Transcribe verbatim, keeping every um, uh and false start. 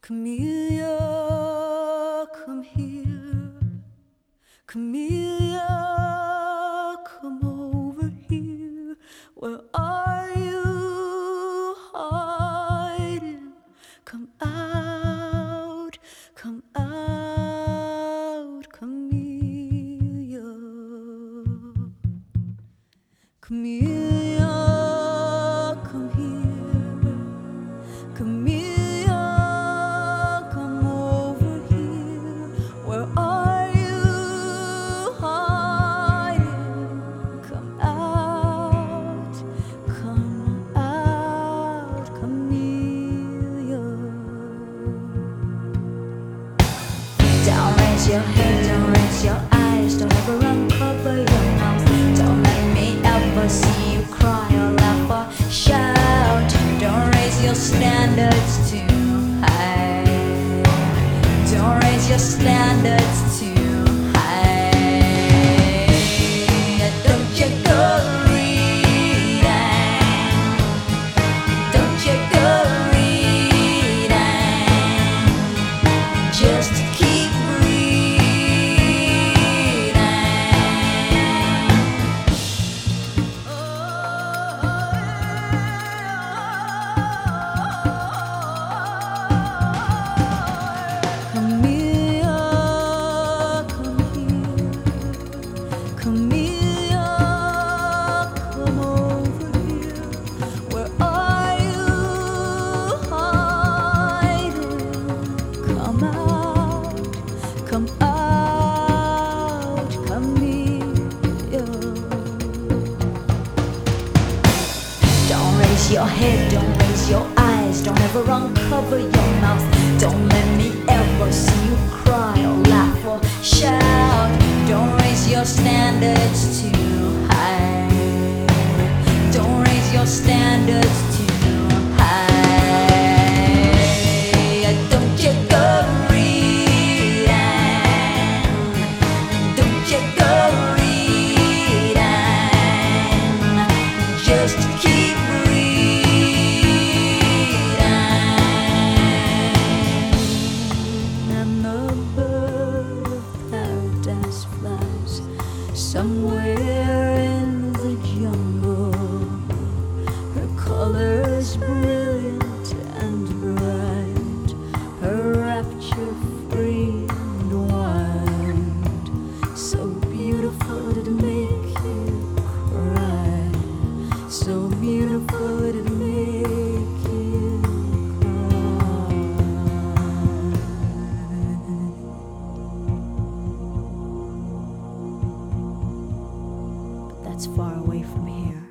Camellia, come here. Camellia, come over here. Where are you hiding? Come out, come out, Camellia. Camellia, come here. Camellia, come over here. Where are you hiding? Come out, come out, Camellia. Don't raise your head, don't raise your eyes, don't ever uncover your mouth. Don't let me ever see you cry or laugh or shout. Don't raise your standards too high. Don't raise your standards too high. Don't you go reading. Don't you go reading. Just keep reading. Camellia, come here. Camellia, come over here. Where are you hiding? Come out, come out, Camellia. Don't raise your head, don't raise your eyes, don't ever uncover your mouth. Don't let me ever see you cry or laugh or shout. Don't raise your standards too high. Don't raise your standards too high. Don't you go reading. Don't you go reading. Just keep somewhere in the jungle. Her colors brilliant and bright, her rapture free and wild. So beautiful it'd make you cry. So beautiful it'd make you cry. That's far away from here.